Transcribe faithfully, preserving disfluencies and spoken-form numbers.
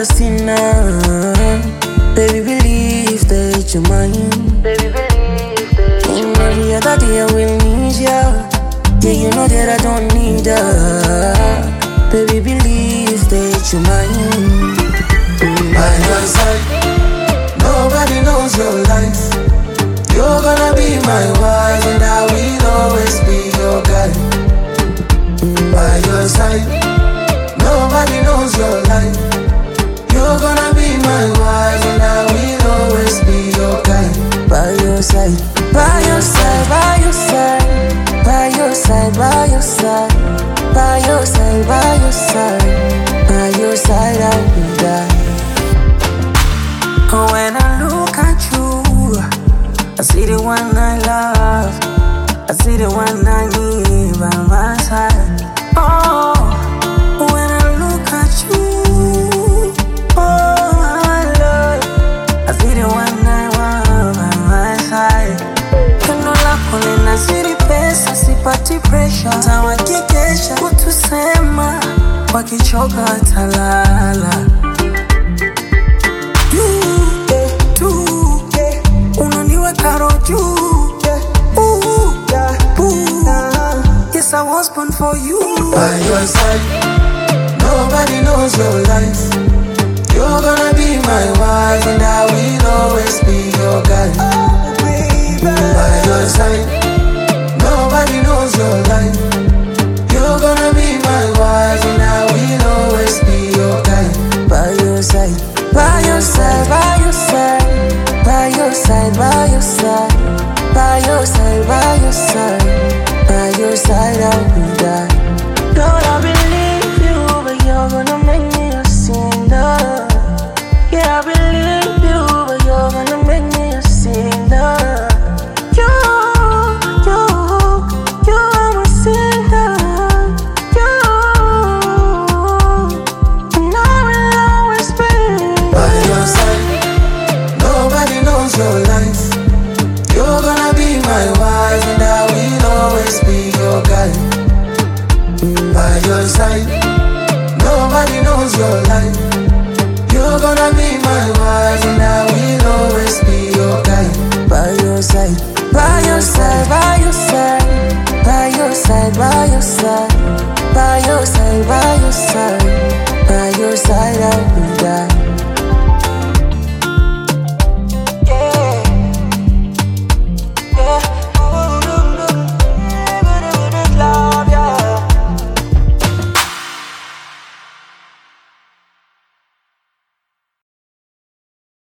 ya sina. Baby, believe that you're mine. Baby, believe that you're mine. Every other day I will need ya. Yeah, you know that I don't need her. Baby, believe that you're mine. By your side, nobody knows your life. You're gonna be my wife, and I will always be your guy. By your side, nobody knows your life. You're gonna be my wife, and I will always be your guy. By your side, by your side, by your side, by your side, by your side, by your side, by your side, by your side, I will die. When I look at you, I see the one I love, I see the one I need by my side. Oh, when I look at you, oh my love, I see the one I want by my side. Kendo lako linazidi pesa, sipati pressure. Tawakikesha kutusema, wakichoka watalala. Yes, I was born for you. By your side, nobody knows your life. You're gonna be my wife, and I will always be your guy. By your side, nobody knows your life. You're gonna be my wife, and I will always be your guy. By your side, by your side, by your side, by your side, by your side, by your side, by your side.